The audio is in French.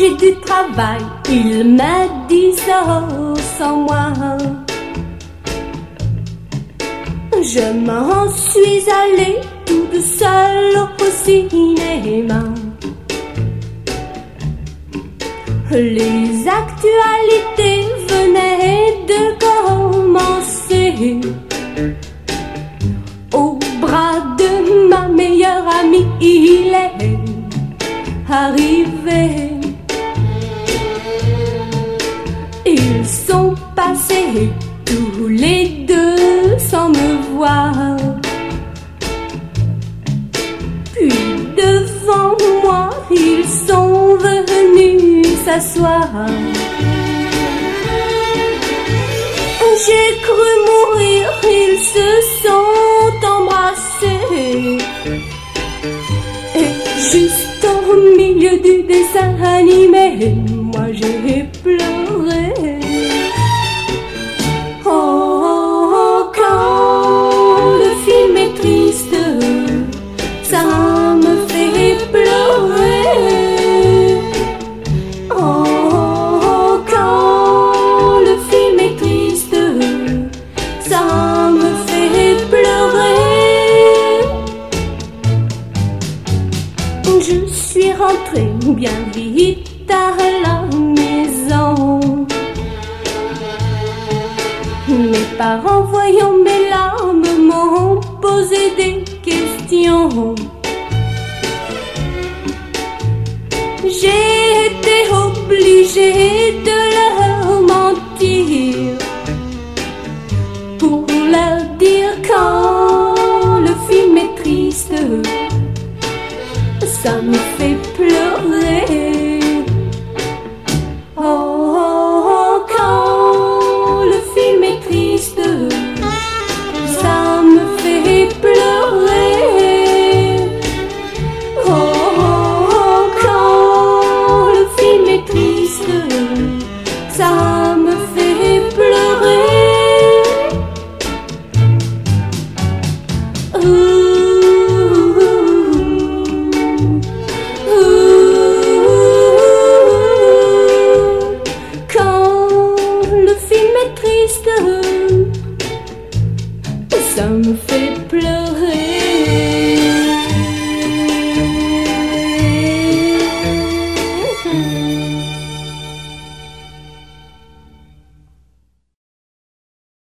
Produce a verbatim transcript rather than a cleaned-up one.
j'ai du travail, il m'a dit ça sans moi. Je m'en suis allée toute seule au cinéma. Les actualités venaient de commencer. Au bras de ma meilleure amie, il est arrivé. Ils sont passés tous les deux sans me voir. Puis devant moi, ils sont venus s'asseoir. J'ai cru mourir, ils se sont embrassés. Et juste au milieu du dessin animé, moi j'ai pleuré. Oh, quand le film est triste, ça me fait pleurer. Oh, quand le film est triste, ça me fait pleurer. Je suis rentrée bien vite à la maison. Mes parents, voyant mes larmes, m'ont posé des questions. J'ai été obligée de leur mentir pour leur dire quand le film est triste, ça me fait pleurer. Oh, quand le film est triste, ça me fait pleurer. Oh, quand le film est triste, ça me fait pleurer. Ouh, ouh, quand le film est triste,